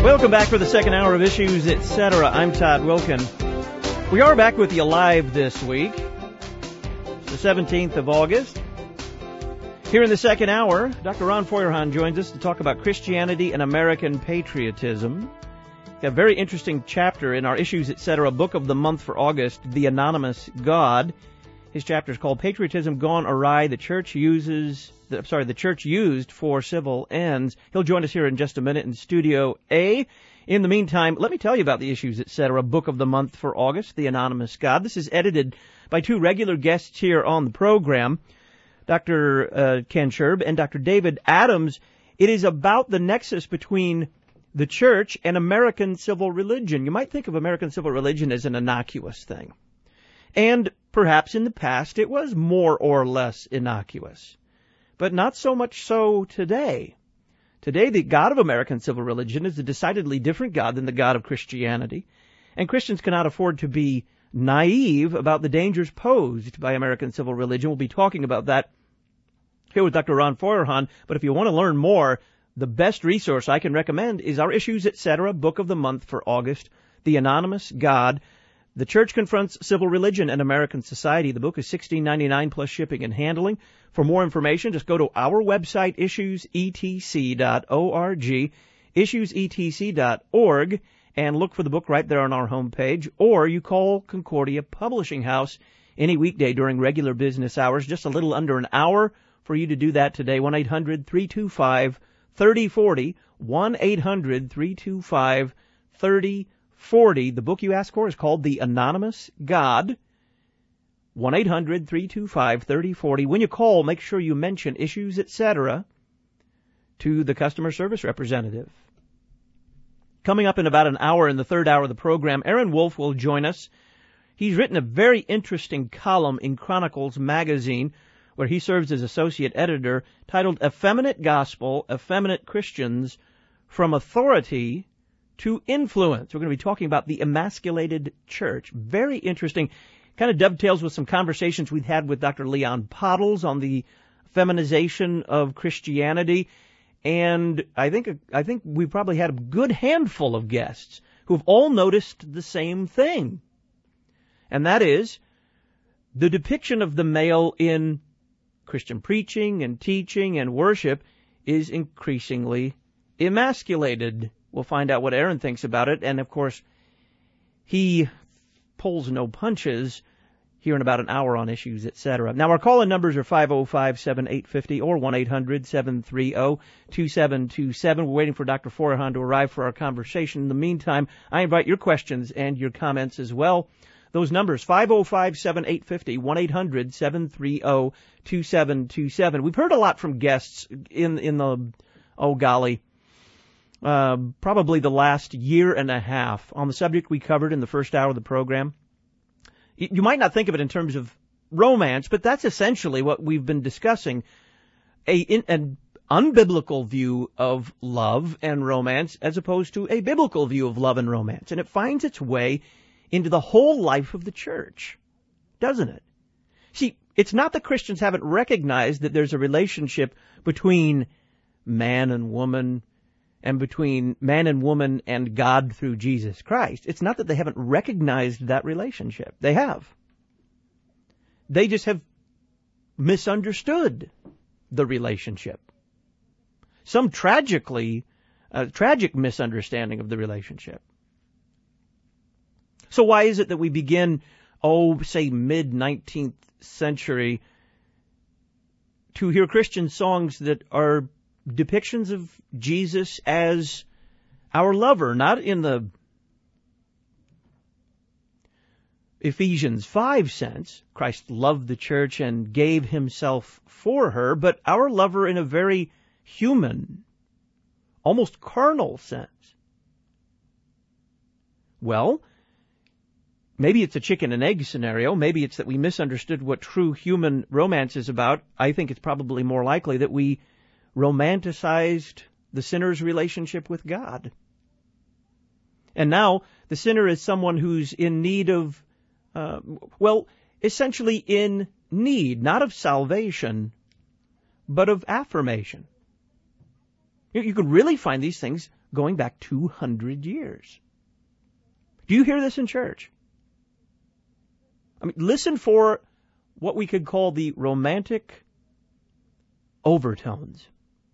Welcome back for the second hour of Issues, Etc. I'm Todd Wilkin. We are back with you live this week, the 17th of August. Here in the second hour, Dr. Ron Feuerhahn joins us to talk about Christianity and American patriotism. Got a very interesting chapter in our Issues, Etc. book of the month for August, The Anonymous God. His chapter is called Patriotism Gone Awry, the Church Used for Civil Ends. He'll join us here in just a minute in Studio A. In the meantime, let me tell you about the Issues, Etc. book of the month for August, The Anonymous God. This is edited by two regular guests here on the program, Dr. Ken Scherb and Dr. David Adams. It is about the nexus between the church and American civil religion. You might think of American civil religion as an innocuous thing. And perhaps in the past it was more or less innocuous. But not so much so today. Today, the God of American civil religion is a decidedly different God than the God of Christianity. And Christians cannot afford to be naive about the dangers posed by American civil religion. We'll be talking about that here with Dr. Ron Feuerhahn. But if you want to learn more, the best resource I can recommend is our Issues, Etc. book of the month for August, The Anonymous God. The Church Confronts Civil Religion and American Society. The book is $16.99 plus shipping and handling. For more information, just go to our website, issuesetc.org, issuesetc.org, and look for the book right there on our homepage. Or you call Concordia Publishing House any weekday during regular business hours. Just a little under an hour for you to do that today. 1-800-325-3040, 1-800-325-3040. The book you asked for is called The Anonymous God, 1-800-325-3040. When you call, make sure you mention Issues, Etc. to the customer service representative. Coming up in about an hour in the third hour of the program, Aaron Wolf will join us. He's written a very interesting column in Chronicles magazine where he serves as associate editor titled Effeminate Gospel, Effeminate Christians, From Authority to Influence. We're going to be talking about the emasculated church. Very interesting. Kind of dovetails with some conversations we've had with Dr. Leon Pottles on the feminization of Christianity. And I think we probably had a good handful of guests who have all noticed the same thing. And that is the depiction of the male in Christian preaching and teaching and worship is increasingly emasculated. We'll find out what Aaron thinks about it. And, of course, he pulls no punches here in about an hour on Issues, Etc. Now, our call-in numbers are 505-7850 or 1-800-730-2727. We're waiting for Dr. Feuerhahn to arrive for our conversation. In the meantime, I invite your questions and your comments as well. Those numbers, 505-7850, 1-800-730-2727. We've heard a lot from guests in the, probably the last year and a half on the subject we covered in the first hour of the program. You might not think of it in terms of romance, but that's essentially what we've been discussing. An unbiblical view of love and romance as opposed to a biblical view of love and romance. And it finds its way into the whole life of the church, doesn't it? See, it's not that Christians haven't recognized that there's a relationship between man and woman and between man and woman and God through Jesus Christ. It's not that they haven't recognized that relationship. They have. They just have misunderstood the relationship. Some tragic misunderstanding of the relationship. So why is it that we begin, say mid-19th century, to hear Christian songs that are depictions of Jesus as our lover, not in the Ephesians 5 sense, Christ loved the church and gave himself for her, but our lover in a very human, almost carnal sense? Well, maybe it's a chicken and egg scenario. Maybe it's that we misunderstood what true human romance is about. I think it's probably more likely that we romanticized the sinner's relationship with God. And now the sinner is someone who's in need of, essentially in need, not of salvation, but of affirmation. You can really find these things going back 200 years. Do you hear this in church? I mean, listen for what we could call the romantic overtones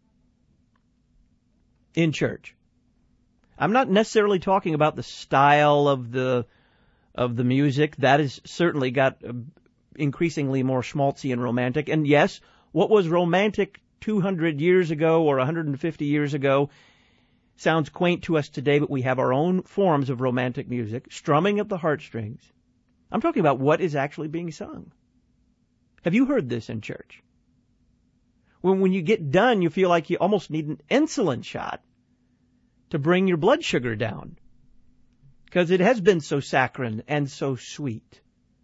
in church. I'm not necessarily talking about the style of the music. That has certainly got increasingly more schmaltzy and romantic. And yes, what was romantic 200 years ago or 150 years ago sounds quaint to us today, but we have our own forms of romantic music, strumming of the heartstrings. I'm talking about what is actually being sung. Have you heard this in church? When you get done, you feel like you almost need an insulin shot to bring your blood sugar down, because it has been so saccharine and so sweet.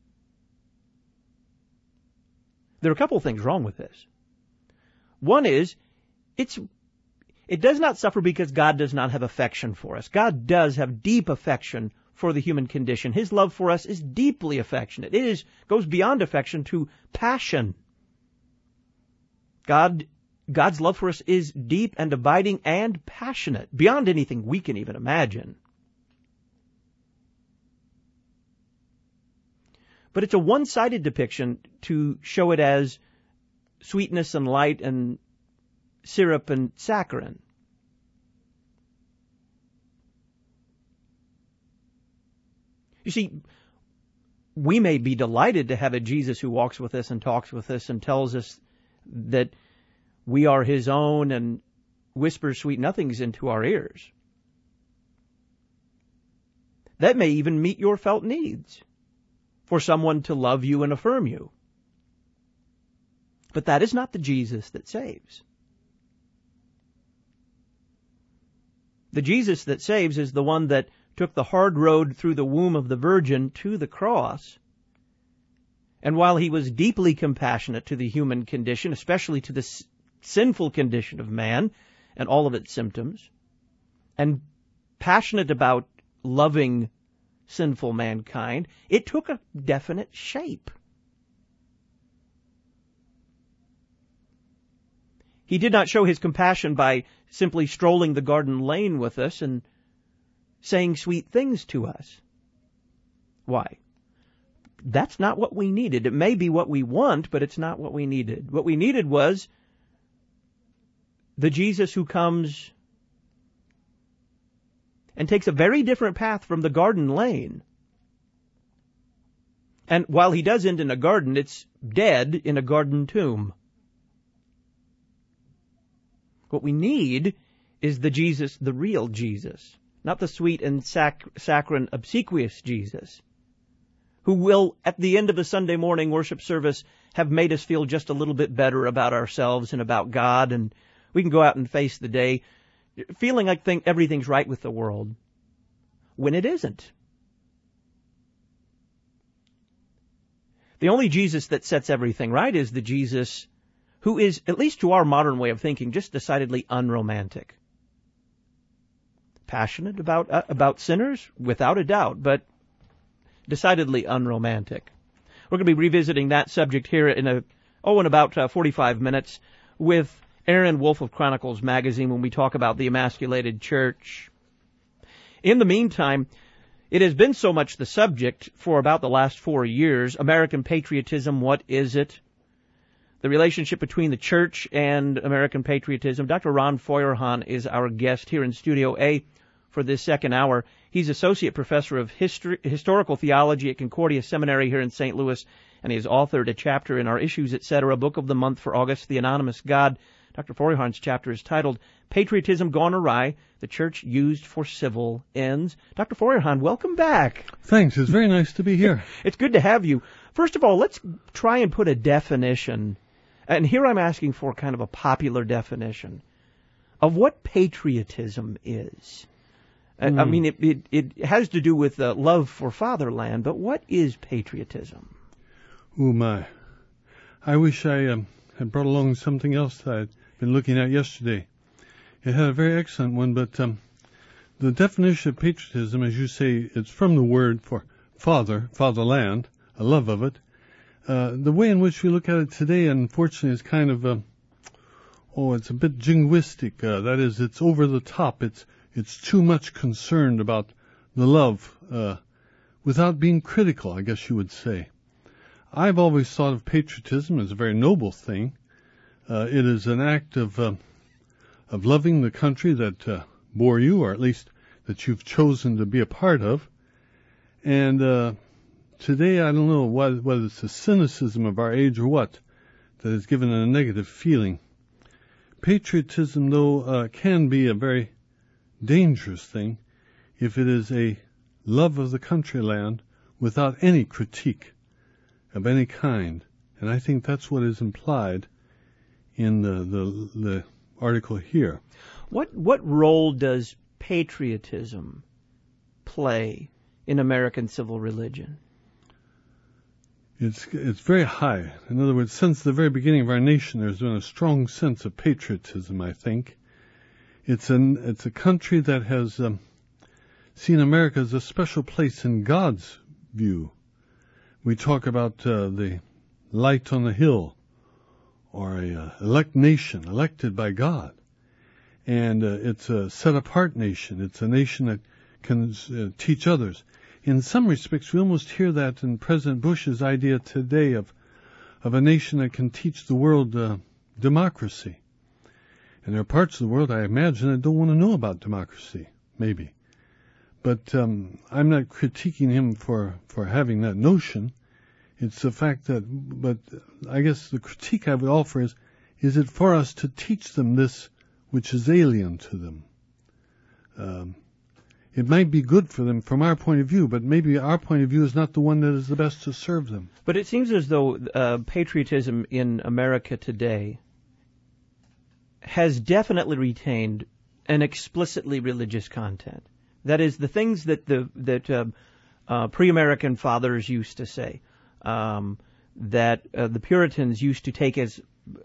There are a couple of things wrong with this. One is, it does not suffer because God does not have affection for us. God does have deep affection for the human condition. His love for us is deeply affectionate. It goes beyond affection to passion. God's love for us is deep and abiding and passionate, beyond anything we can even imagine. But it's a one-sided depiction to show it as sweetness and light and syrup and saccharin. You see, we may be delighted to have a Jesus who walks with us and talks with us and tells us that we are his own and whispers sweet nothings into our ears. That may even meet your felt needs for someone to love you and affirm you. But that is not the Jesus that saves. The Jesus that saves is the one that took the hard road through the womb of the Virgin to the cross. And while he was deeply compassionate to the human condition, especially to the sinful condition of man and all of its symptoms, and passionate about loving sinful mankind, it took a definite shape. He did not show his compassion by simply strolling the garden lane with us and saying sweet things to us. Why? That's not what we needed. It may be what we want, but it's not what we needed. What we needed was the Jesus who comes and takes a very different path from the garden lane. And while he does end in a garden, it's dead in a garden tomb. What we need is the Jesus, the real Jesus, not the sweet and saccharine, obsequious Jesus, who will, at the end of a Sunday morning worship service, have made us feel just a little bit better about ourselves and about God, and we can go out and face the day feeling like everything's right with the world, when it isn't. The only Jesus that sets everything right is the Jesus who is, at least to our modern way of thinking, just decidedly unromantic. Passionate about sinners, without a doubt, but decidedly unromantic. We're going to be revisiting that subject here in about 45 minutes with Aaron Wolf of Chronicles Magazine when we talk about the emasculated church. In the meantime, it has been so much the subject for about the last 4 years. American patriotism, what is it? The relationship between the church and American patriotism. Dr. Ron Feuerhahn is our guest here in Studio A for this second hour. He's Associate Professor of Historical Theology at Concordia Seminary here in St. Louis, and he has authored a chapter in our Issues, Etc. Book of the Month for August, The Anonymous God. Dr. Feuerhahn's chapter is titled, Patriotism Gone Awry, the Church Used for Civil Ends. Dr. Feuerhahn, welcome back. Thanks. It's very nice to be here. It's good to have you. First of all, let's try and put a definition, and here I'm asking for kind of a popular definition, of what patriotism is. I mean, it has to do with love for fatherland, but what is patriotism? Oh, my. I wish I had brought along something else that I'd been looking at yesterday. It had a very excellent one, but the definition of patriotism, as you say, it's from the word for fatherland, a love of it. The way in which we look at it today, unfortunately, is kind of, it's a bit jingoistic. That is, it's over the top. It's it's too much concerned about the love without being critical, I guess you would say. I've always thought of patriotism as a very noble thing. It is an act of loving the country that bore you, or at least that you've chosen to be a part of. And today, I don't know whether it's the cynicism of our age or what that has given it a negative feeling. Patriotism, though, can be a very dangerous thing if it is a love of the country land without any critique of any kind. And I think that's what is implied in the article here. What role does patriotism play in American civil religion? It's very high. In other words, since the very beginning of our nation, there's been a strong sense of patriotism, I think. It's a country that has seen America as a special place in God's view. We talk about the light on the hill, or a elect nation, elected by God. And it's a set-apart nation. It's a nation that can teach others. In some respects, we almost hear that in President Bush's idea today of a nation that can teach the world democracy. And there are parts of the world, I imagine, that don't want to know about democracy, maybe. But I'm not critiquing him for having that notion. It's the fact that, but I guess the critique I would offer is it for us to teach them this which is alien to them? It might be good for them from our point of view, but maybe our point of view is not the one that is the best to serve them. But it seems as though patriotism in America today has definitely retained an explicitly religious content. That is, the things that pre-American fathers used to say, that the Puritans used to take as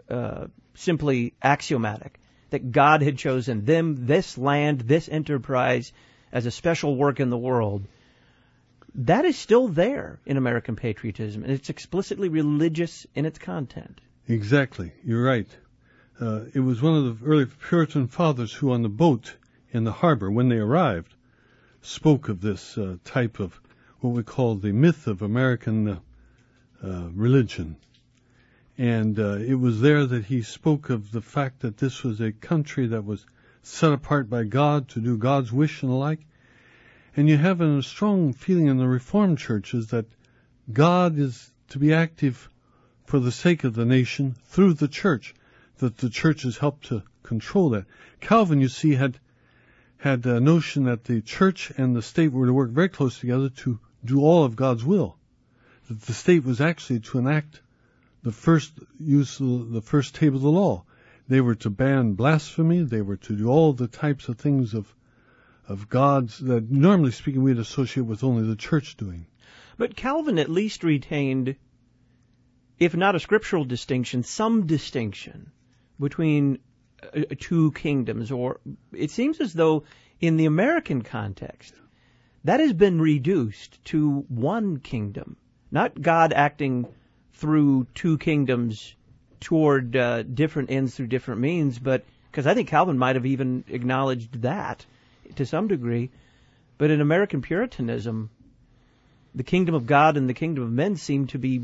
simply axiomatic, that God had chosen them, this land, this enterprise, as a special work in the world. That is still there in American patriotism, and it's explicitly religious in its content. Exactly. You're right. It was one of the early Puritan fathers who on the boat in the harbor, when they arrived, spoke of this type of what we call the myth of American religion. And it was there that he spoke of the fact that this was a country that was set apart by God to do God's wish and the like. And you have a strong feeling in the Reformed churches that God is to be active for the sake of the nation through the church, that the church has helped to control that. Calvin, you see, had a notion that the church and the state were to work very close together to do all of God's will. That the state was actually to enact the first table of the law. They were to ban blasphemy. They were to do all the types of things of God's that, normally speaking, we'd associate with only the church doing. But Calvin at least retained, if not a scriptural distinction, some distinction between two kingdoms. Or it seems as though in the American context, that has been reduced to one kingdom, not God acting through two kingdoms toward different ends through different means, but because I think Calvin might have even acknowledged that to some degree. But in American Puritanism, the kingdom of God and the kingdom of men seem to be,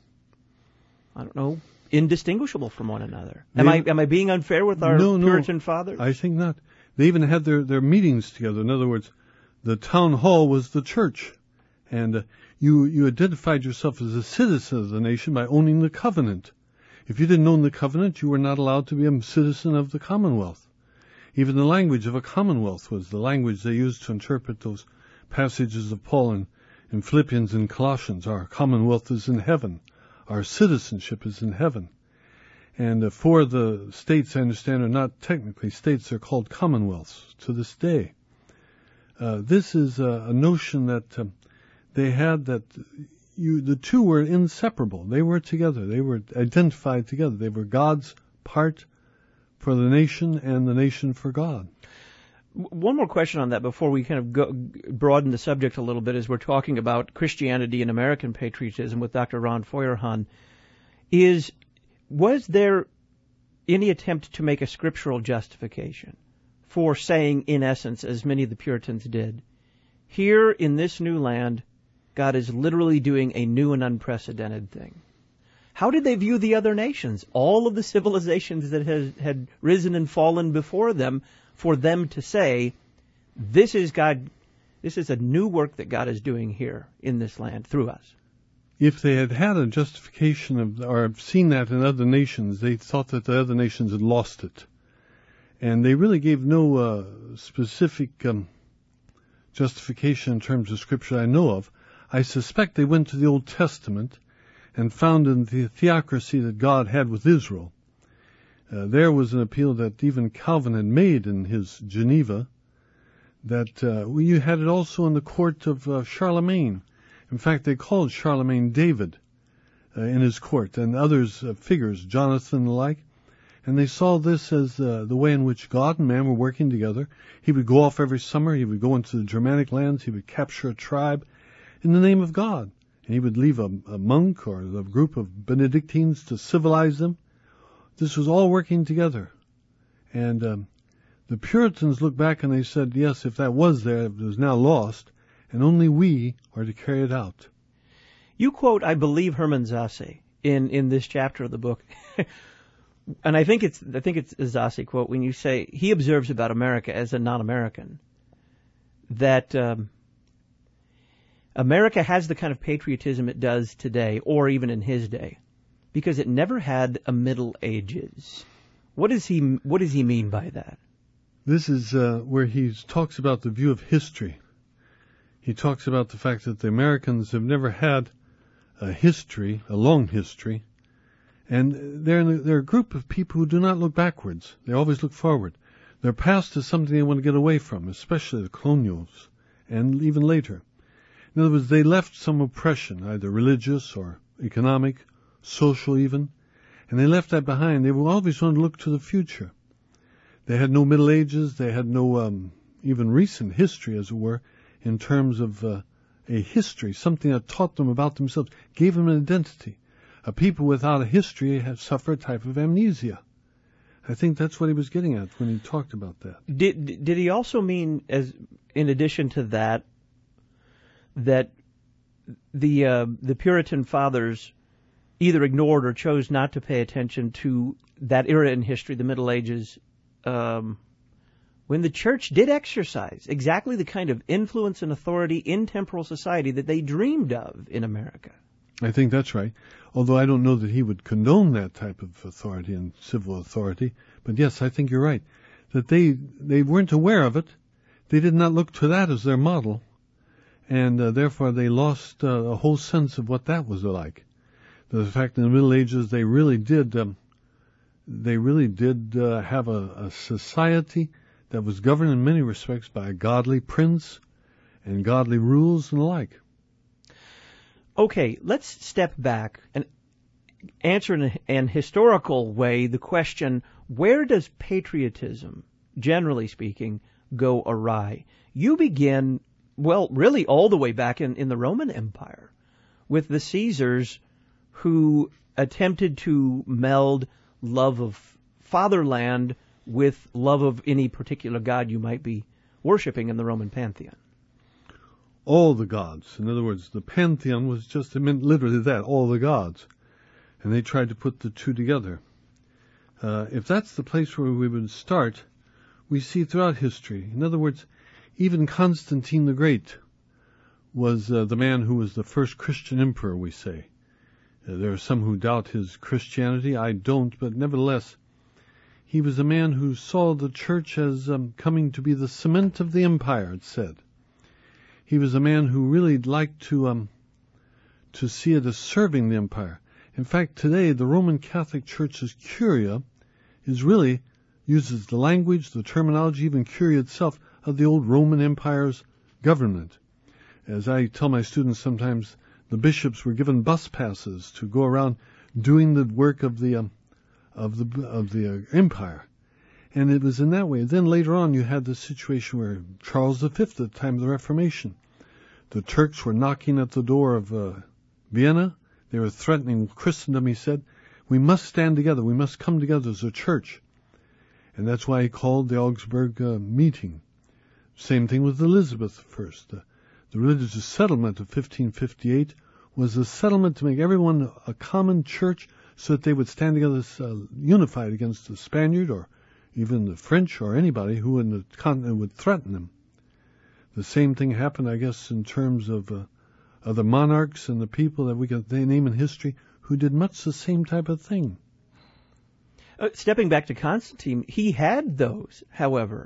I don't know, indistinguishable from one another. Am I being unfair with our Puritan fathers? I think not. They even had their meetings together. In other words, the town hall was the church, and you identified yourself as a citizen of the nation by owning the covenant. If you didn't own the covenant, you were not allowed to be a citizen of the Commonwealth. Even the language of a Commonwealth was the language they used to interpret those passages of Paul in Philippians and Colossians. Our Commonwealth is in heaven. Our citizenship is in heaven. And for the states, I understand, are not technically states. They're called commonwealths to this day. This is a notion that they had, that the two were inseparable. They were together. They were identified together. They were God's part for the nation and the nation for God. One more question on that before we kind of broaden the subject a little bit, as we're talking about Christianity and American patriotism with Dr. Ron Feuerhahn. Was there any attempt to make a scriptural justification for saying, in essence, as many of the Puritans did, here in this new land, God is literally doing a new and unprecedented thing. How did they view the other nations? All of the civilizations that had risen and fallen before them, for them to say, this is God, this is a new work that God is doing here in this land through us. If they had had a justification of, or seen that in other nations, they thought that the other nations had lost it. And they really gave no specific justification in terms of Scripture I know of. I suspect they went to the Old Testament and found in the theocracy that God had with Israel. There was an appeal that even Calvin had made in his Geneva, that you had it also in the court of Charlemagne. In fact, they called Charlemagne David in his court, and others figures, Jonathan and the like. And they saw this as the way in which God and man were working together. He would go off every summer. He would go into the Germanic lands. He would capture a tribe in the name of God. And he would leave a monk or a group of Benedictines to civilize them. This was all working together. And the Puritans looked back and they said, yes, if that was there, it was now lost, and only we are to carry it out. You quote, I believe, Hermann Sasse in this chapter of the book. And I think it's a Sasse quote when you say he observes about America as a non-American that America has the kind of patriotism it does today, or even in his day, because it never had a Middle Ages. What does he mean by that? This is where he talks about the view of history. He talks about the fact that the Americans have never had a history, a long history, and they're a group of people who do not look backwards. They always look forward. Their past is something they want to get away from, especially the colonials, and even later. In other words, they left some oppression, either religious or economic, social even, and they left that behind. They always wanted to look to the future. They had no Middle Ages. They had no even recent history, as it were, in terms of a history, something that taught them about themselves, gave them an identity. A people without a history have suffered a type of amnesia. I think that's what he was getting at when he talked about that. Did he also mean, as in addition to that, that the Puritan fathers either ignored or chose not to pay attention to that era in history, the Middle Ages, when the church did exercise exactly the kind of influence and authority in temporal society that they dreamed of in America? I think that's right. Although I don't know that he would condone that type of authority and civil authority. But yes, I think you're right. That they weren't aware of it. They did not look to that as their model. And therefore they lost a whole sense of what that was like. The fact in the Middle Ages they really did have a society that was governed in many respects by a godly prince and godly rules and the like. Okay, let's step back and answer in an historical way the question, where does patriotism, generally speaking, go awry? You begin, well, really all the way back in the Roman Empire with the Caesars who attempted to meld love of fatherland with love of any particular god you might be worshiping in the Roman pantheon. All the gods. In other words, the pantheon was just, it meant literally that, all the gods. And they tried to put the two together. If that's the place where we would start, we see throughout history. In other words, even Constantine the Great was the man who was the first Christian emperor, we say. There are some who doubt his Christianity. I don't, but nevertheless, he was a man who saw the church as coming to be the cement of the empire, it said. He was a man who really liked to see it as serving the empire. In fact, today, the Roman Catholic Church's Curia uses the language, the terminology, even Curia itself, of the old Roman Empire's government. As I tell my students sometimes, the bishops were given bus passes to go around doing the work of the empire. And it was in that way. Then later on you had the situation where Charles V, at the time of the Reformation, the Turks were knocking at the door of Vienna. They were threatening Christendom, he said. We must stand together. We must come together as a church. And that's why he called the Augsburg meeting. Same thing with Elizabeth I. The religious settlement of 1558 was a settlement to make everyone a common church so that they would stand together unified against the Spaniard or even the French or anybody who in the continent would threaten them. The same thing happened, I guess, in terms of the monarchs and the people that they name in history who did much the same type of thing. Stepping back to Constantine, he had those, however.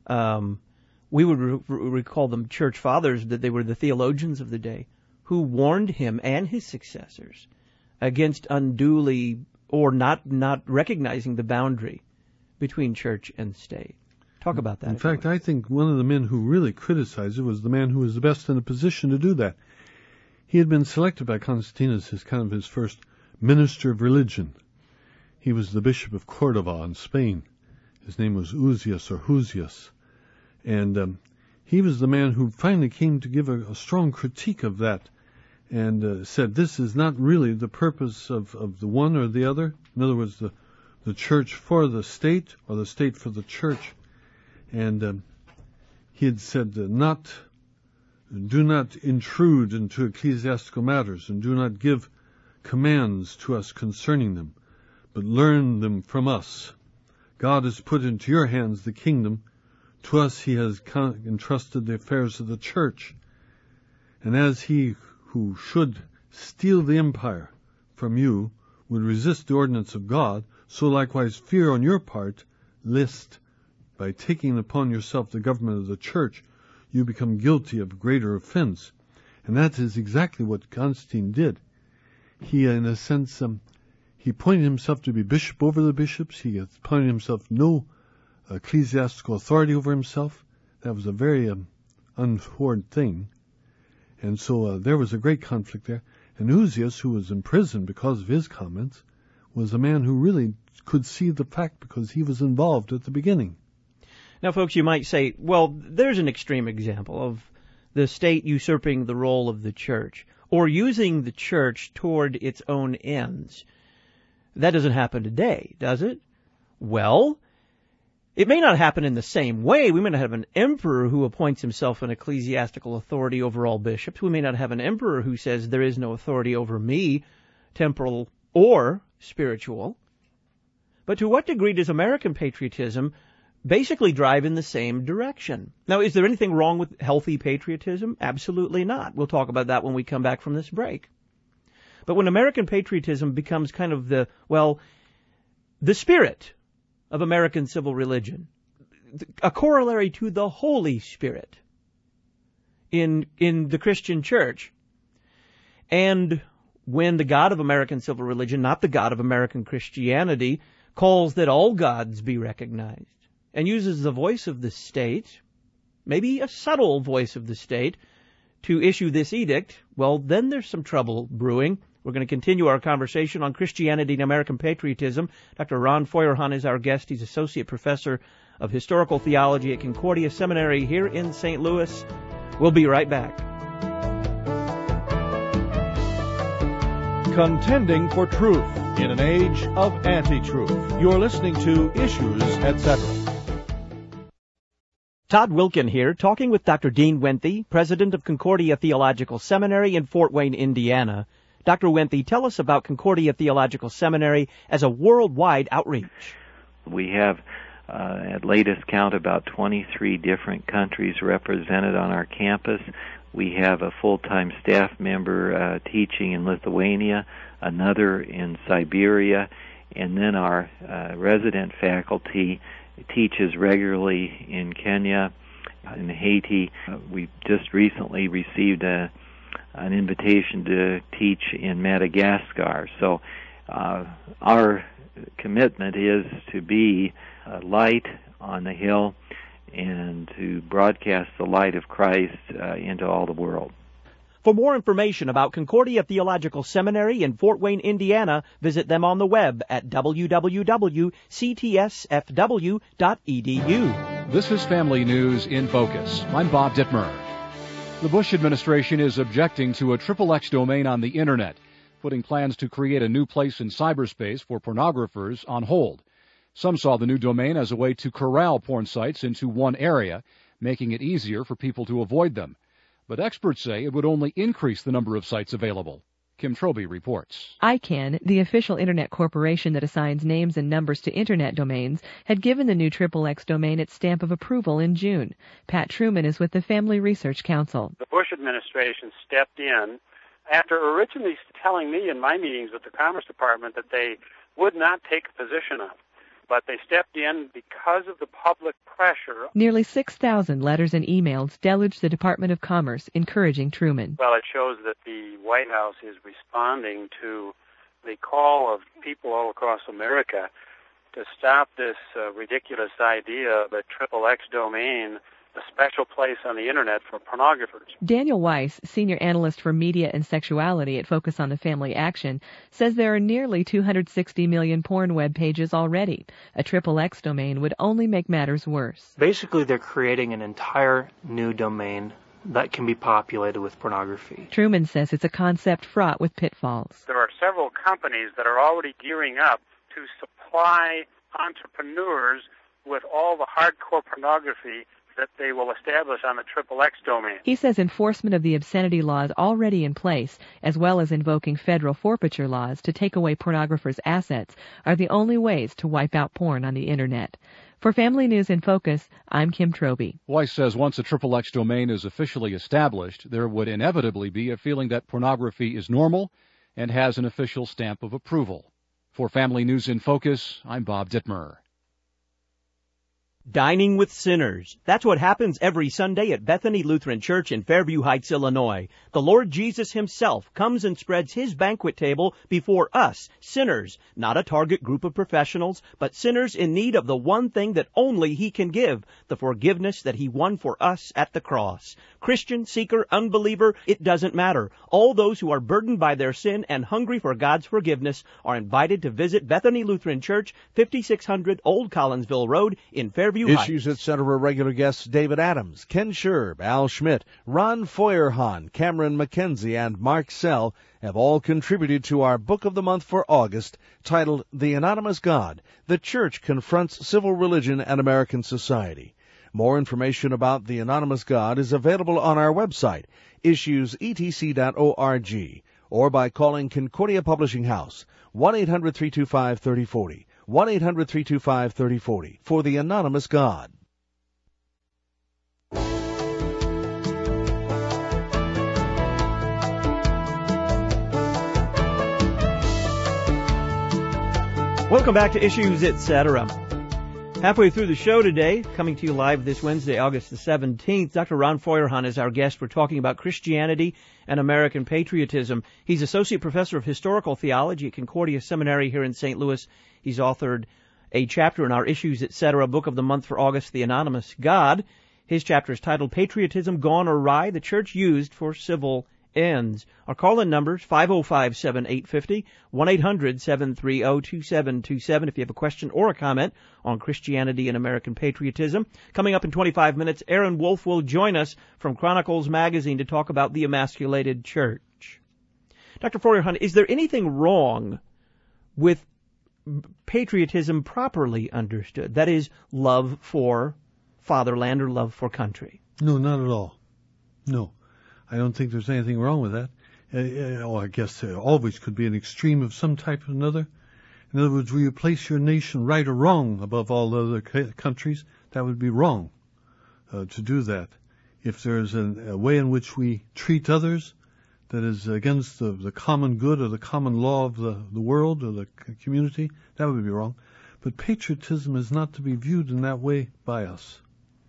We would recall them church fathers, that they were the theologians of the day, who warned him and his successors against unduly or not recognizing the boundary between church and state. Talk about that. In fact, I think one of the men who really criticized it was the man who was the best in a position to do that. He had been selected by Constantine as his first minister of religion. He was the Bishop of Cordova in Spain. His name was Husius. And he was the man who finally came to give a strong critique of that and said this is not really the purpose of the one or the other. In other words, the church for the state or the state for the church. And he had said do not intrude into ecclesiastical matters and do not give commands to us concerning them, but learn them from us. God has put into your hands the kingdom. To us he has entrusted the affairs of the church. And as he who should steal the empire from you would resist the ordinance of God, so likewise fear on your part, lest by taking upon yourself the government of the church, you become guilty of greater offense. And that is exactly what Constantine did. He, in a sense, he appointed himself to be bishop over the bishops. He appointed himself no ecclesiastical authority over himself. That was a very untoward thing. And so there was a great conflict there. And Husius, who was in prison because of his comments, was a man who really could see the fact because he was involved at the beginning. Now, folks, you might say, well, there's an extreme example of the state usurping the role of the church or using the church toward its own ends. That doesn't happen today, does it? Well, it may not happen in the same way. We may not have an emperor who appoints himself an ecclesiastical authority over all bishops. We may not have an emperor who says there is no authority over me, temporal or spiritual. But to what degree does American patriotism basically drive in the same direction? Now, is there anything wrong with healthy patriotism? Absolutely not. We'll talk about that when we come back from this break. But when American patriotism becomes kind of the spirit of American civil religion, a corollary to the Holy Spirit in the Christian church, and when the God of American civil religion, not the God of American Christianity, calls that all gods be recognized, and uses the voice of the state, maybe a subtle voice of the state, to issue this edict, well, then there's some trouble brewing. We're going to continue our conversation on Christianity and American patriotism. Dr. Ron Feuerhahn is our guest. He's Associate Professor of Historical Theology at Concordia Seminary here in St. Louis. We'll be right back. Contending for truth in an age of anti-truth. You're listening to Issues, Etc. Todd Wilkin here, talking with Dr. Dean Wenthe, President of Concordia Theological Seminary in Fort Wayne, Indiana. Dr. Wenthe, tell us about Concordia Theological Seminary as a worldwide outreach. We have, at latest count, about 23 different countries represented on our campus. We have a full-time staff member teaching in Lithuania, another in Siberia, and then our resident faculty teaches regularly in Kenya, in Haiti. We just recently received an invitation to teach in Madagascar. So our commitment is to be a light on the hill and to broadcast the light of Christ into all the world. For more information about Concordia Theological Seminary in Fort Wayne, Indiana, visit them on the web at www.ctsfw.edu. This is Family News in Focus. I'm Bob Dittmer. The Bush administration is objecting to a XXX domain on the Internet, putting plans to create a new place in cyberspace for pornographers on hold. Some saw the new domain as a way to corral porn sites into one area, making it easier for people to avoid them. But experts say it would only increase the number of sites available. Kim Trobe reports. ICANN, the official Internet corporation that assigns names and numbers to Internet domains, had given the new XXX domain its stamp of approval in June. Pat Truman is with the Family Research Council. The Bush administration stepped in after originally telling me in my meetings with the Commerce Department that they would not take a position on. But they stepped in because of the public pressure. Nearly 6,000 letters and emails deluged the Department of Commerce, encouraging Truman. Well, it shows that the White House is responding to the call of people all across America to stop this ridiculous idea of a XXX domain, a special place on the Internet for pornographers. Daniel Weiss, senior analyst for media and sexuality at Focus on the Family Action, says there are nearly 260 million porn web pages already. A XXX domain would only make matters worse. Basically, they're creating an entire new domain that can be populated with pornography. Truman says it's a concept fraught with pitfalls. There are several companies that are already gearing up to supply entrepreneurs with all the hardcore pornography that they will establish on the XXX domain. He says enforcement of the obscenity laws already in place, as well as invoking federal forfeiture laws to take away pornographers' assets, are the only ways to wipe out porn on the Internet. For Family News in Focus, I'm Kim Trobe. Weiss says once a XXX domain is officially established, there would inevitably be a feeling that pornography is normal and has an official stamp of approval. For Family News in Focus, I'm Bob Dittmer. Dining with Sinners. That's what happens every Sunday at Bethany Lutheran Church in Fairview Heights, Illinois. The Lord Jesus himself comes and spreads his banquet table before us, sinners, not a target group of professionals, but sinners in need of the one thing that only he can give, the forgiveness that he won for us at the cross. Christian, seeker, unbeliever, it doesn't matter. All those who are burdened by their sin and hungry for God's forgiveness are invited to visit Bethany Lutheran Church, 5600 Old Collinsville Road in Fairview Heights. Issues Etc. regular guests David Adams, Ken Scherb, Al Schmidt, Ron Feuerhahn, Cameron McKenzie, and Mark Sell have all contributed to our Book of the Month for August, titled The Anonymous God, The Church Confronts Civil Religion and American Society. More information about the Anonymous God is available on our website, issuesetc.org, or by calling Concordia Publishing House, 1-800-325-3040, 1-800-325-3040, for the Anonymous God. Welcome back to Issues Etc. Halfway through the show today, coming to you live this Wednesday, August the 17th, Dr. Ron Feuerhahn is our guest. We're talking about Christianity and American patriotism. He's Associate Professor of Historical Theology at Concordia Seminary here in St. Louis. He's authored a chapter in our Issues Etc. Book of the Month for August, The Anonymous God. His chapter is titled Patriotism Gone Awry, the Church Used for Civil Ends. Our call-in numbers, 505-7850, 1-800-730-2727 if you have a question or a comment on Christianity and American patriotism. Coming up in 25 minutes, Aaron Wolf will join us from Chronicles Magazine to talk about the emasculated church. Dr. Feuerhahn, is there anything wrong with patriotism properly understood? That is, love for fatherland or love for country. No, not at all. No. I don't think there's anything wrong with that. I guess there always could be an extreme of some type or another. In other words, will you place your nation right or wrong above all other countries? That would be wrong to do that. If there's a way in which we treat others that is against the common good or the common law of the world or the community, that would be wrong. But patriotism is not to be viewed in that way by us.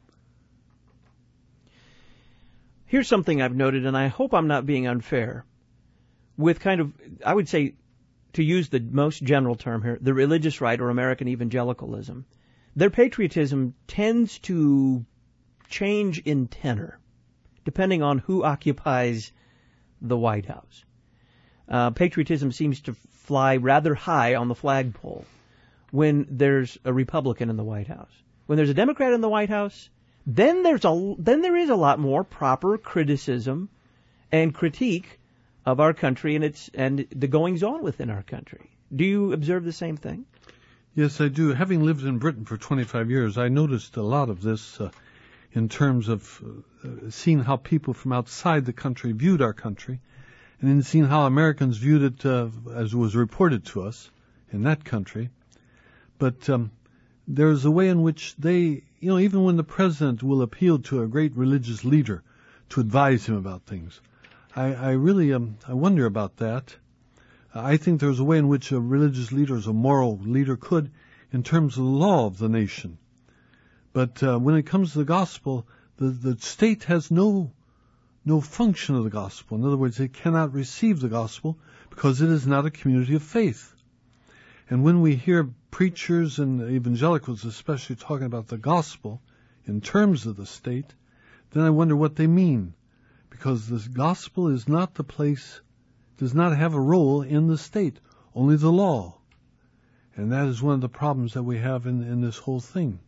Here's something I've noted, and I hope I'm not being unfair, with kind of, I would say, to use the most general term here, the religious right or American evangelicalism. Their patriotism tends to change in tenor, depending on who occupies the White House. Patriotism seems to fly rather high on the flagpole when there's a Republican in the White House. When there's a Democrat in the White House, then there is a lot more proper criticism and critique of our country and the goings on within our country. Do you observe the same thing? Yes, I do. Having lived in Britain for 25 years, I noticed a lot of this in terms of seeing how people from outside the country viewed our country, and in seeing how Americans viewed it as was reported to us in that country. But there's a way in which they, even when the president will appeal to a great religious leader to advise him about things, I really I wonder about that. I think there's a way in which a religious leader, as a moral leader, could, in terms of the law of the nation. But when it comes to the gospel, the state has no function of the gospel. In other words, it cannot receive the gospel because it is not a community of faith. And when we hear preachers and evangelicals especially talking about the gospel in terms of the state, then I wonder what they mean. Because the gospel is not the place, does not have a role in the state, only the law. And that is one of the problems that we have in this whole thing.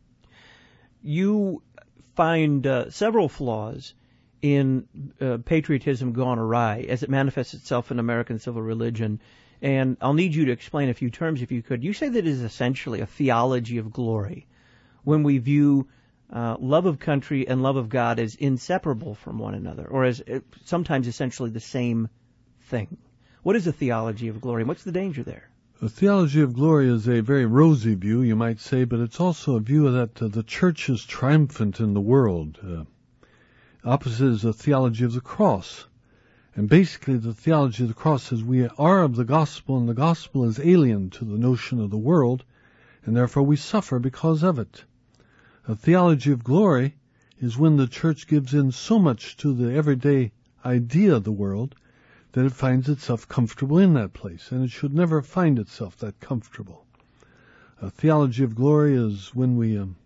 You find several flaws in patriotism gone awry as it manifests itself in American civil religion. And I'll need you to explain a few terms if you could. You say that it is essentially a theology of glory when we view love of country and love of God as inseparable from one another, or as sometimes essentially the same thing. What is a theology of glory, and what's the danger there? The theology of glory is a very rosy view, you might say, but it's also a view that the church is triumphant in the world. Opposite is a theology of the cross. And basically the theology of the cross says we are of the gospel, and the gospel is alien to the notion of the world, and therefore we suffer because of it. A theology of glory is when the church gives in so much to the everyday idea of the world that it finds itself comfortable in that place, and it should never find itself that comfortable. A theology of glory is when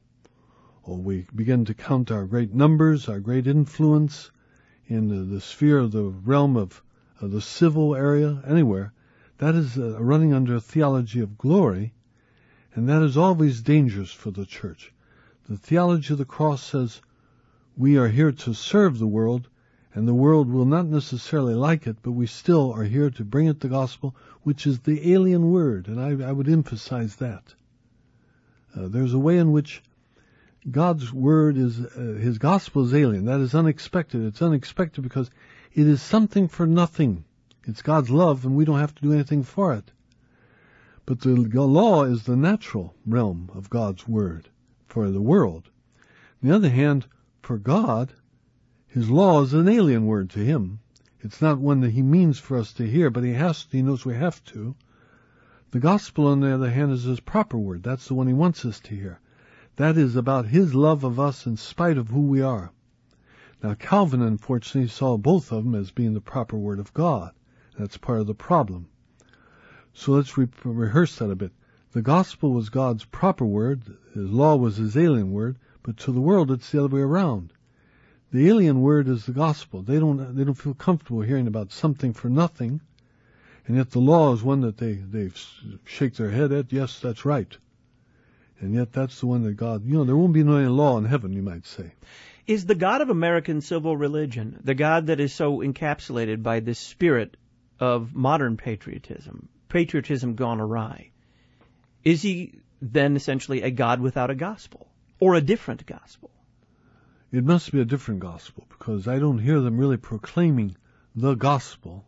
we begin to count our great numbers, our great influence in the sphere of the realm of the civil area, anywhere. That is running under a theology of glory, and that is always dangerous for the church. The theology of the cross says we are here to serve the world, and the world will not necessarily like it, but we still are here to bring it the gospel, which is the alien word, and I would emphasize that. There's a way in which God's word is, his gospel is alien. That is unexpected. It's unexpected because it is something for nothing. It's God's love, and we don't have to do anything for it. But the law is the natural realm of God's word for the world. On the other hand, for God, his law is an alien word to him. It's not one that he means for us to hear, but he knows we have to. The gospel, on the other hand, is his proper word. That's the one he wants us to hear. That is about his love of us in spite of who we are. Now, Calvin, unfortunately, saw both of them as being the proper word of God. That's part of the problem. So let's rehearse that a bit. The gospel was God's proper word. His law was his alien word. But to the world, it's the other way around. The alien word is the gospel. They don't feel comfortable hearing about something for nothing. And yet the law is one that they shake their head at. Yes, that's right. And yet that's the one that God, there won't be no law in heaven, you might say. Is the God of American civil religion, the God that is so encapsulated by this spirit of modern patriotism gone awry, is he then essentially a God without a gospel, or a different gospel? It must be a different gospel, because I don't hear them really proclaiming the gospel.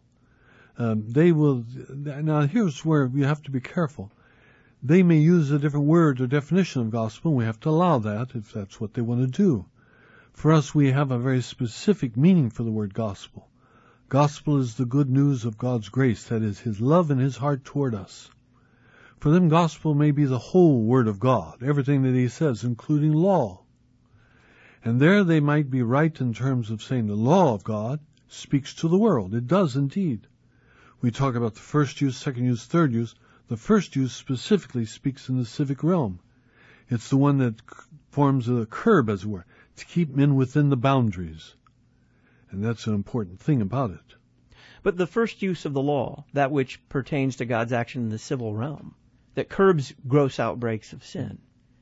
Now here's where you have to be careful. They may use a different word or definition of gospel, and we have to allow that if that's what they want to do. For us, we have a very specific meaning for the word gospel. Gospel is the good news of God's grace, that is, his love and his heart toward us. For them, gospel may be the whole word of God, everything that he says, including law. And there they might be right in terms of saying the law of God speaks to the world. It does indeed. We talk about the first use, second use, third use. The first use specifically speaks in the civic realm. It's the one that forms a curb, as it were, to keep men within the boundaries. And that's an important thing about it. But the first use of the law, that which pertains to God's action in the civil realm, that curbs gross outbreaks of sin,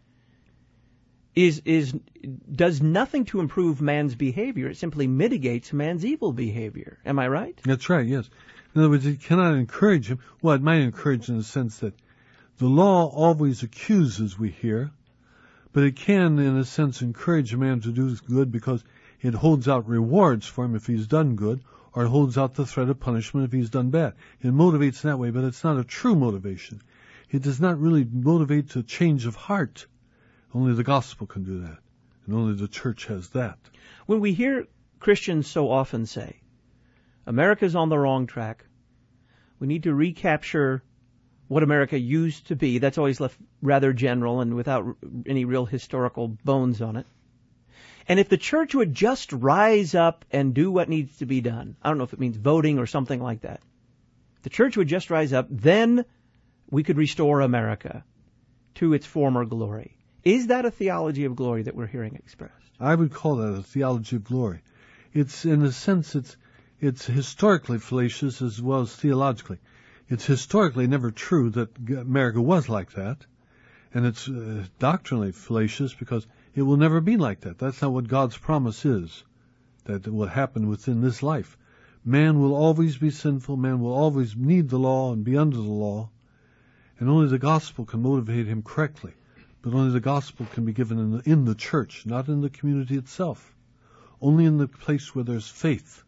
does nothing to improve man's behavior. It simply mitigates man's evil behavior. Am I right? That's right, yes. In other words, it cannot encourage him. Well, it might encourage in the sense that The law always accuses, we hear, but it can, in a sense, encourage a man to do good because it holds out rewards for him if he's done good, or it holds out the threat of punishment if he's done bad. It motivates in that way, but it's not a true motivation. It does not really motivate to change of heart. Only the gospel can do that, and only the church has that. When we hear Christians so often say, America's on the wrong track, we need to recapture what America used to be, that's always left rather general and without any real historical bones on it. And if the church would just rise up and do what needs to be done, I don't know if it means voting or something like that, if the church would just rise up, then we could restore America to its former glory. Is that a theology of glory that we're hearing expressed? I would call that a theology of glory. It's, in a sense, it's historically fallacious as well as theologically. It's historically never true that America was like that, and it's doctrinally fallacious because it will never be like that. That's not what God's promise is, that it will happen within this life. Man will always be sinful, man will always need the law and be under the law, and only the gospel can motivate him correctly. But only the gospel can be given in the church, not in the community itself. Only in the place where there's faith.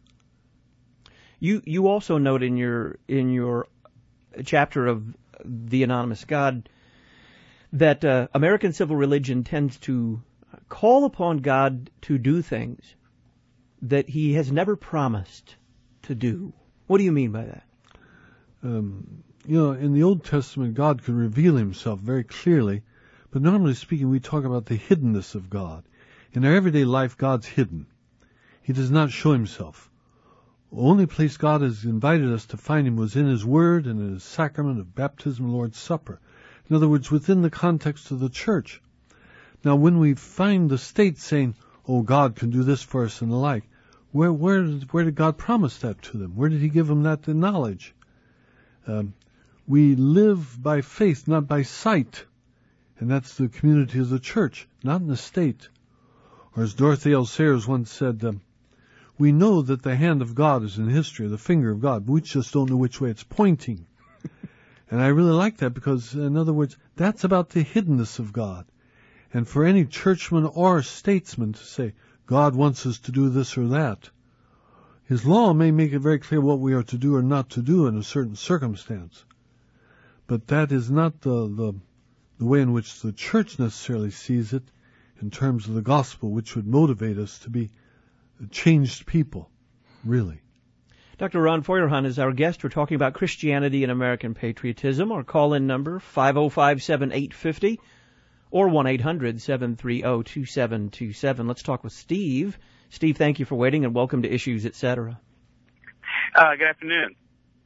You also note in your chapter of The Anonymous God that American civil religion tends to call upon God to do things that he has never promised to do. What do you mean by that? In the Old Testament, God could reveal himself very clearly, but normally speaking, we talk about the hiddenness of God. In our everyday life, God's hidden. He does not show himself. The only place God has invited us to find him was in his word and in his sacrament of baptism and Lord's Supper. In other words, within the context of the church. Now, when we find the state saying, oh, God can do this for us and the like, where did God promise that to them? Where did he give them that knowledge? We live by faith, not by sight. And that's the community of the church, not in the state. Or as Dorothy L. Sayers once said, we know that the hand of God is in history, the finger of God, but we just don't know which way it's pointing. And I really like that because, in other words, that's about the hiddenness of God. And for any churchman or statesman to say, God wants us to do this or that, his law may make it very clear what we are to do or not to do in a certain circumstance. But that is not the way in which the church necessarily sees it in terms of the gospel, which would motivate us to be changed people, really. Dr. Ron Feuerhahn is our guest. We're talking about Christianity and American patriotism. Our call-in number, 505-7850 or 1-800-730-2727. Let's talk with Steve. Steve, thank you for waiting and welcome to Issues, Etc. Good afternoon.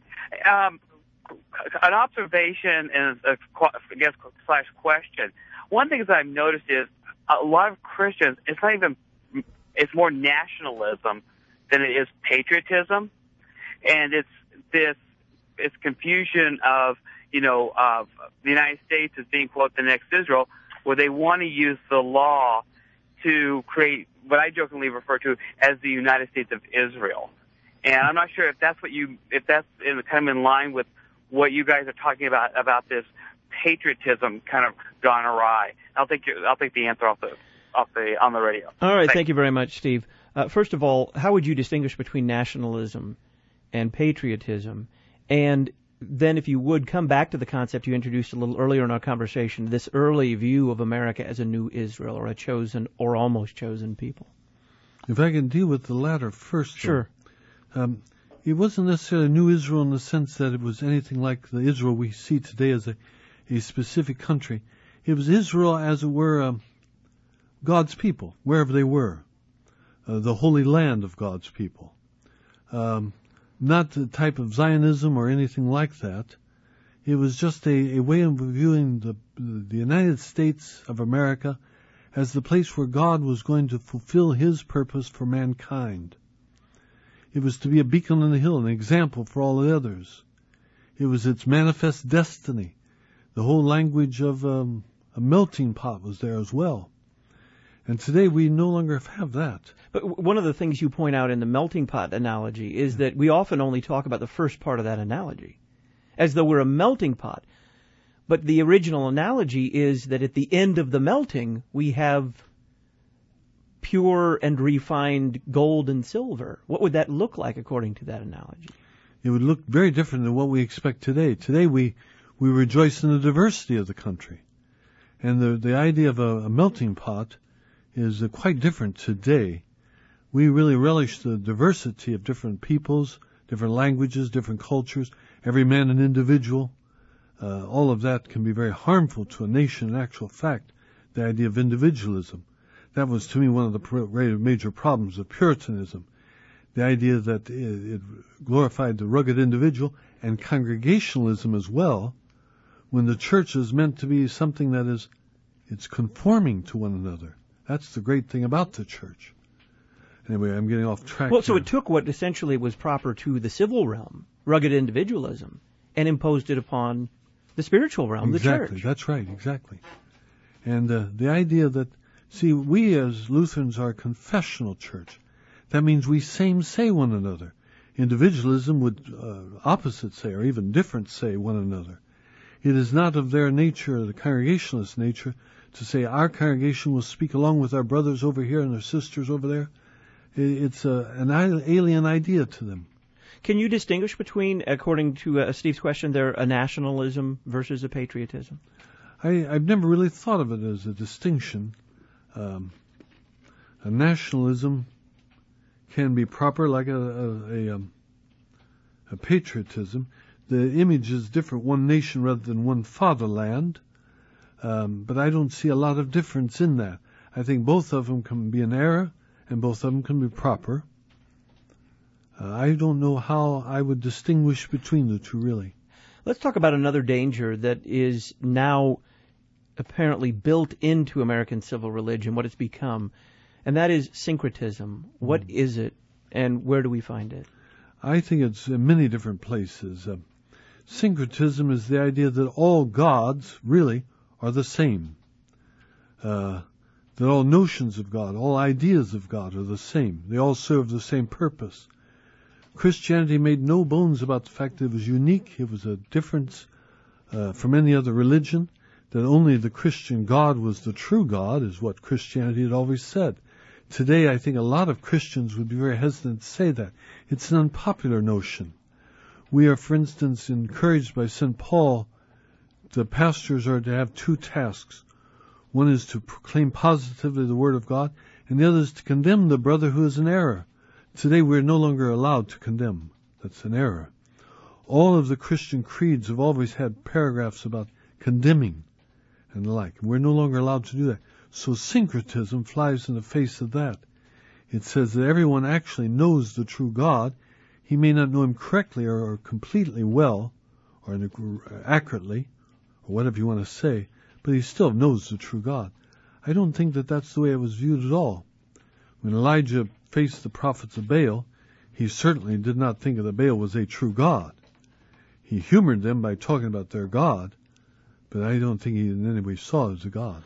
An observation and slash question. One thing that I've noticed is a lot of Christians, it's more nationalism than it is patriotism. And it's confusion of the United States as being, quote, the next Israel, where they want to use the law to create what I jokingly refer to as the United States of Israel. And I'm not sure if that's kind of in line with what you guys are talking about this patriotism kind of gone awry. I'll take the answer on the radio. All right, Thanks. Thank you very much, Steve. First of all, how would you distinguish between nationalism and patriotism? And then if you would come back to the concept you introduced a little earlier in our conversation, this early view of America as a new Israel or a chosen or almost chosen people. If I can deal with the latter first. Sure. It wasn't necessarily new Israel in the sense that it was anything like the Israel we see today as a specific country. It was Israel, as it were, God's people, wherever they were. The Holy Land of God's people. Not the type of Zionism or anything like that. It was just a way of viewing the United States of America as the place where God was going to fulfill his purpose for mankind. It was to be a beacon on the hill, an example for all the others. It was its manifest destiny. The whole language of a melting pot was there as well. And today we no longer have that. But one of the things you point out in the melting pot analogy is that we often only talk about the first part of that analogy, as though we're a melting pot. But the original analogy is that at the end of the melting, we have pure and refined gold and silver. What would that look like according to that analogy? It would look very different than what we expect today. Today we rejoice in the diversity of the country. And the idea of a melting pot is quite different today. We really relish the diversity of different peoples, different languages, different cultures, every man an individual. All of that can be very harmful to a nation in actual fact, the idea of individualism. That was, to me, one of the major problems of Puritanism. The idea that it glorified the rugged individual, and Congregationalism as well, when the church is meant to be something that it's conforming to one another. That's the great thing about the church. Anyway, I'm getting off track. Well, so it took what essentially was proper to the civil realm, rugged individualism, and imposed it upon the spiritual realm, the church. Exactly, that's right, exactly. And the idea that, see, we as Lutherans are a confessional church. That means we say one another. Individualism would opposite say, or even different say one another. It is not of their nature, the Congregationalist nature, to say our congregation will speak along with our brothers over here and their sisters over there. It's an alien idea to them. Can you distinguish between, according to Steve's question there, a nationalism versus a patriotism? I've never really thought of it as a distinction. A nationalism can be proper, like a patriotism. The image is different, one nation rather than one fatherland. But I don't see a lot of difference in that. I think both of them can be an error, and both of them can be proper. I don't know how I would distinguish between the two, really. Let's talk about another danger that is now apparently built into American civil religion, what it's become, and that is syncretism. What is it, and where do we find it? I think it's in many different places. Syncretism is the idea that all gods, really, are the same. That all notions of God, all ideas of God are the same. They all serve the same purpose. Christianity made no bones about the fact that it was unique. It was a difference from any other religion, that only the Christian God was the true God, is what Christianity had always said. Today, I think a lot of Christians would be very hesitant to say that. It's an unpopular notion. We are, for instance, encouraged by St. Paul. The pastors are to have two tasks. One is to proclaim positively the Word of God, and the other is to condemn the brother who is in error. Today we're no longer allowed to condemn. That's an error. All of the Christian creeds have always had paragraphs about condemning and the like. We're no longer allowed to do that. So syncretism flies in the face of that. It says that everyone actually knows the true God. He may not know Him correctly or completely well or accurately, or whatever you want to say, but he still knows the true God. I don't think that that's the way it was viewed at all. When Elijah faced the prophets of Baal, he certainly did not think that Baal was a true God. He humored them by talking about their God, but I don't think he in any way saw it as a God.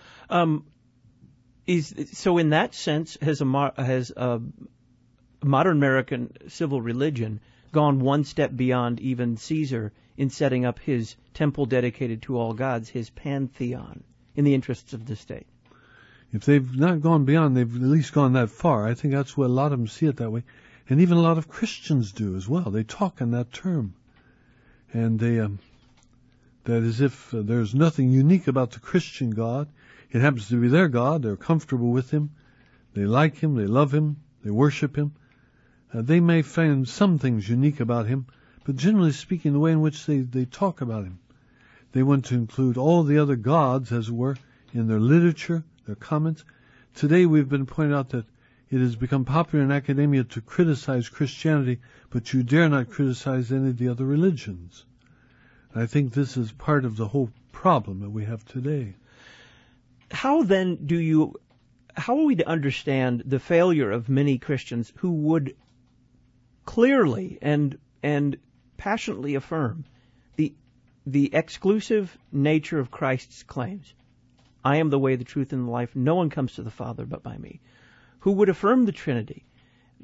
So in that sense, has a modern American civil religion gone one step beyond even Caesar in setting up his temple dedicated to all gods, his pantheon, in the interests of the state? If they've not gone beyond, they've at least gone that far. I think that's where a lot of them see it that way. And even a lot of Christians do as well. They talk in that term. And they, that is if there's nothing unique about the Christian God. It happens to be their God. They're comfortable with Him. They like Him. They love Him. They worship Him. They may find some things unique about Him, but generally speaking, the way in which they talk about Him, they want to include all the other gods, as it were, in their literature, their comments. Today we've been pointed out that it has become popular in academia to criticize Christianity, but you dare not criticize any of the other religions. And I think this is part of the whole problem that we have today. How are we to understand the failure of many Christians who would clearly and passionately affirm the exclusive nature of Christ's claims? I am the way, the truth, and the life. No one comes to the Father but by me. Who would affirm the Trinity,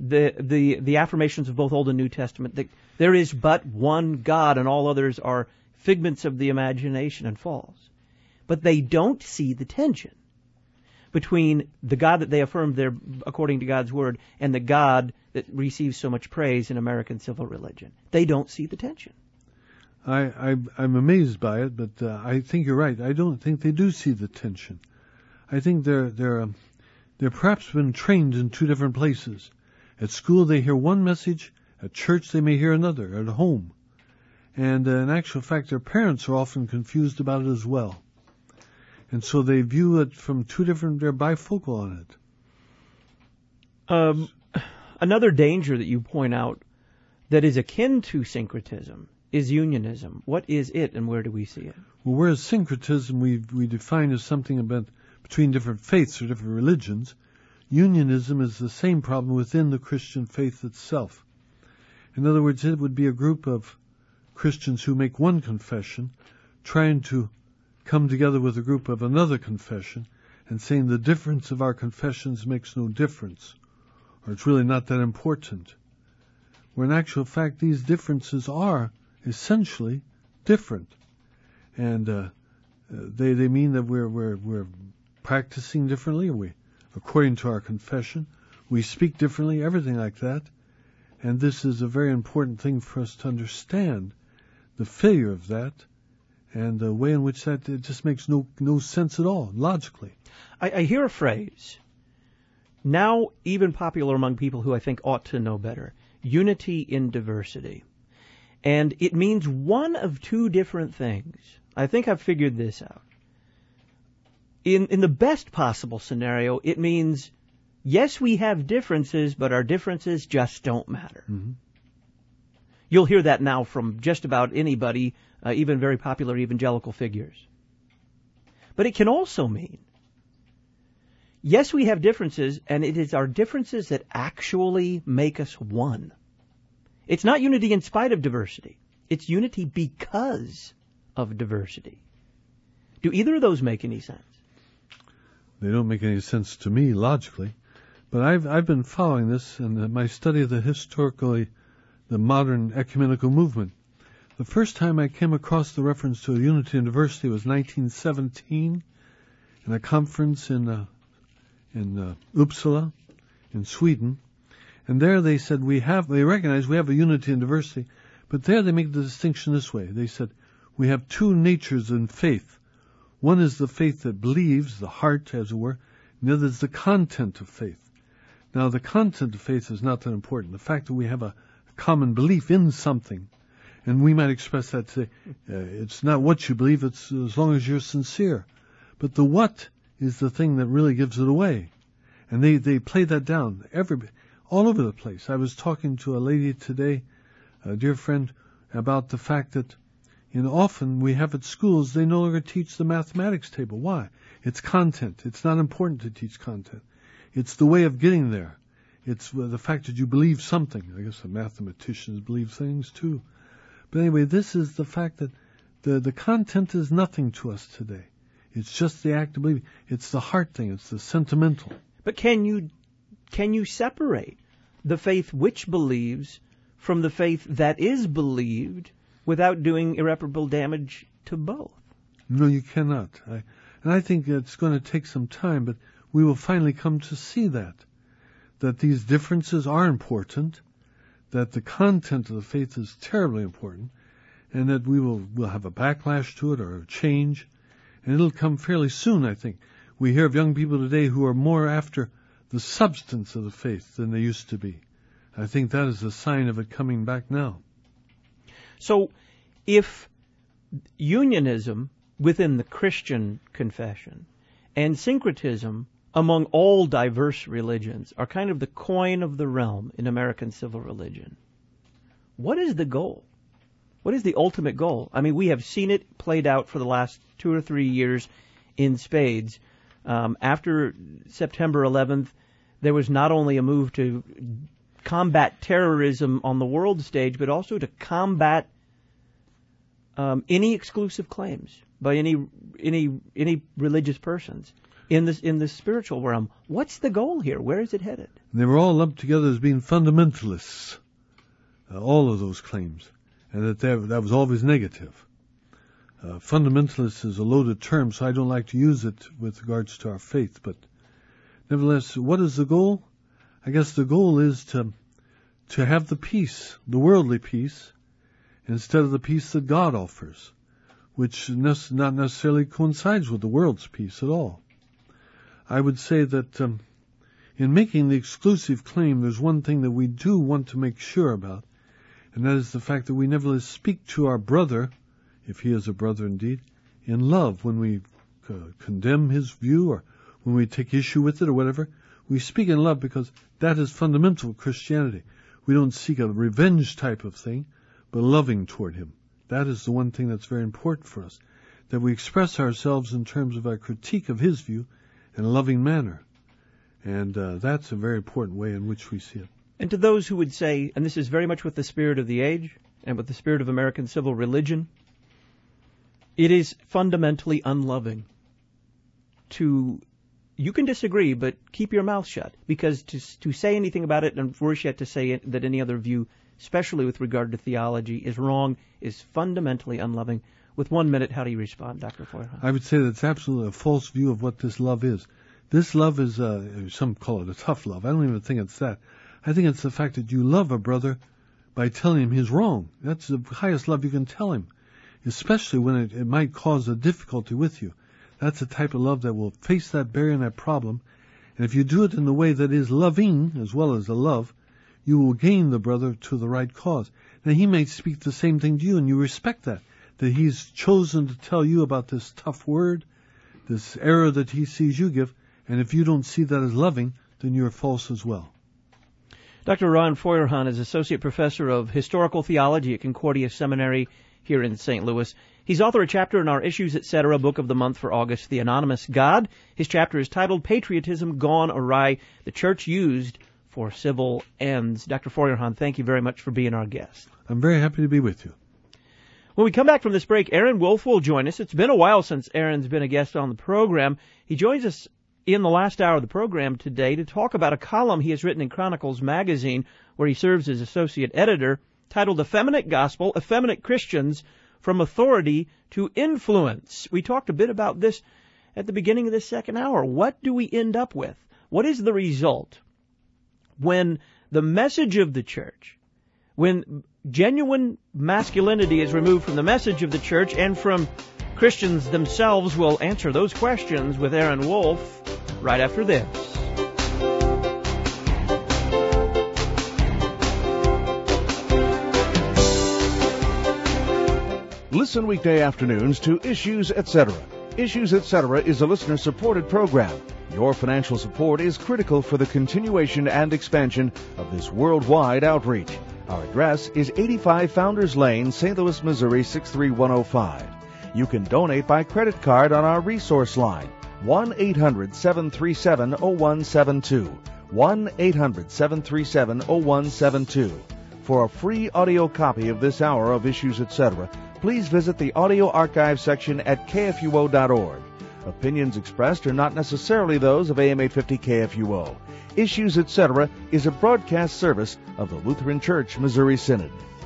the affirmations of both Old and New Testament, that there is but one God and all others are figments of the imagination and false. But they don't see the tension between the God that they affirmed there according to God's Word and the God that receives so much praise in American civil religion. They don't see the tension. I'm amazed by it, but I think you're right. I don't think they do see the tension. I think they're perhaps been trained in two different places. At school they hear one message, at church they may hear another, at home. And in actual fact their parents are often confused about it as well. And so they view it from two different, they're bifocal on it. Another danger that you point out that is akin to syncretism is unionism. What is it and where do we see it? Well, whereas syncretism we define as something about between different faiths or different religions, unionism is the same problem within the Christian faith itself. In other words, it would be a group of Christians who make one confession, trying to come together with a group of another confession, and saying the difference of our confessions makes no difference, or it's really not that important. Where in actual fact these differences are essentially different. And they mean that we're practicing differently, we, according to our confession, we speak differently, everything like that. And this is a very important thing for us to understand, the failure of that, and the way in which that it just makes no sense at all, logically. I hear a phrase, now even popular among people who I think ought to know better, unity in diversity. And it means one of two different things. I think I've figured this out. In the best possible scenario, it means, yes, we have differences, but our differences just don't matter. Mm-hmm. You'll hear that now from just about anybody, even very popular evangelical figures. But it can also mean, yes, we have differences, and it is our differences that actually make us one. It's not unity in spite of diversity. It's unity because of diversity. Do either of those make any sense? They don't make any sense to me logically, but I've been following this in my study of the modern ecumenical movement. The first time I came across the reference to unity and diversity was 1917 in a conference in Uppsala in Sweden, and there they said they recognize we have a unity and diversity, but there they make the distinction this way. They said we have two natures in faith. One is the faith that believes, the heart, as it were, and the other is the content of faith. Now, the content of faith is not that important. The fact that we have a common belief in something, and we might express that today, it's not what you believe, it's as long as you're sincere. But the what is the thing that really gives it away. And they play that down all over the place. I was talking to a lady today, a dear friend, about the fact that often we have at schools, they no longer teach the mathematics table. Why? It's content. It's not important to teach content. It's the way of getting there. It's the fact that you believe something. I guess the mathematicians believe things too. But anyway, this is the fact that the content is nothing to us today. It's just the act of believing. It's the heart thing. It's the sentimental. But can you separate the faith which believes from the faith that is believed without doing irreparable damage to both? No, you cannot. And I think it's going to take some time, but we will finally come to see that these differences are important, that the content of the faith is terribly important, and that we'll have a backlash to it or a change, and it'll come fairly soon, I think. We hear of young people today who are more after the substance of the faith than they used to be. I think that is a sign of it coming back now. So, if unionism within the Christian confession and syncretism among all diverse religions are kind of the coin of the realm in American civil religion, what is the goal? What is the ultimate goal? I mean, we have seen it played out for the last 2 or 3 years in spades. After September 11th, there was not only a move to combat terrorism on the world stage, but also to combat any exclusive claims by any religious persons in the spiritual realm. What's the goal here? Where is it headed? They were all lumped together as being fundamentalists, all of those claims, and that was always negative. fundamentalist is a loaded term, so I don't like to use it with regards to our faith. But nevertheless, what is the goal? I guess the goal is to have the peace, the worldly peace, instead of the peace that God offers, which not necessarily coincides with the world's peace at all. I would say that in making the exclusive claim, there's one thing that we do want to make sure about, and that is the fact that we nevertheless speak to our brother, if he is a brother indeed, in love. When we condemn his view or when we take issue with it or whatever, we speak in love because that is fundamental Christianity. We don't seek a revenge type of thing, but loving toward him. That is the one thing that's very important for us, that we express ourselves in terms of our critique of his view in a loving manner. And that's a very important way in which we see it. And to those who would say, and this is very much with the spirit of the age and with the spirit of American civil religion, it is fundamentally unloving to, you can disagree, but keep your mouth shut, because to say anything about it, and worse yet to say that any other view, especially with regard to theology, is wrong, is fundamentally unloving. With 1 minute, how do you respond, Dr. Feuerhahn? I would say that's absolutely a false view of what this love is. This love is, some call it a tough love. I don't even think it's that. I think it's the fact that you love a brother by telling him he's wrong. That's the highest love you can tell him, especially when it might cause a difficulty with you. That's the type of love that will face that barrier and that problem. And if you do it in the way that is loving as well as the love, you will gain the brother to the right cause. Now, he may speak the same thing to you, and you respect that he's chosen to tell you about this tough word, this error that he sees you give, and if you don't see that as loving, then you're false as well. Dr. Ron Feuerhahn is Associate Professor of Historical Theology at Concordia Seminary here in St. Louis. He's author of a chapter in our Issues, Etc. book of the month for August, The Anonymous God. His chapter is titled Patriotism Gone Awry, the Church Used for Civil Ends. Dr. Feuerhahn, thank you very much for being our guest. I'm very happy to be with you. When we come back from this break, Aaron Wolf will join us. It's been a while since Aaron's been a guest on the program. He joins us in the last hour of the program today to talk about a column he has written in Chronicles magazine, where he serves as associate editor, titled Effeminate Gospel, Effeminate Christians, From Authority to Influence. We talked a bit about this at the beginning of this second hour. What do we end up with? What is the result when the message of the church, when genuine masculinity is removed from the message of the church and from Christians themselves? Will answer those questions with Aaron Wolf right after this. Listen weekday afternoons to Issues, Etc. Issues, Etc. is a listener-supported program. Your financial support is critical for the continuation and expansion of this worldwide outreach. Our address is 85 Founders Lane, St. Louis, Missouri 63105. You can donate by credit card on our resource line, 1-800-737-0172, 1-800-737-0172. For a free audio copy of this hour of Issues, Etc., please visit the audio archive section at kfuo.org. Opinions expressed are not necessarily those of AM 850 KFUO. Issues, Etc. is a broadcast service of the Lutheran Church Missouri Synod.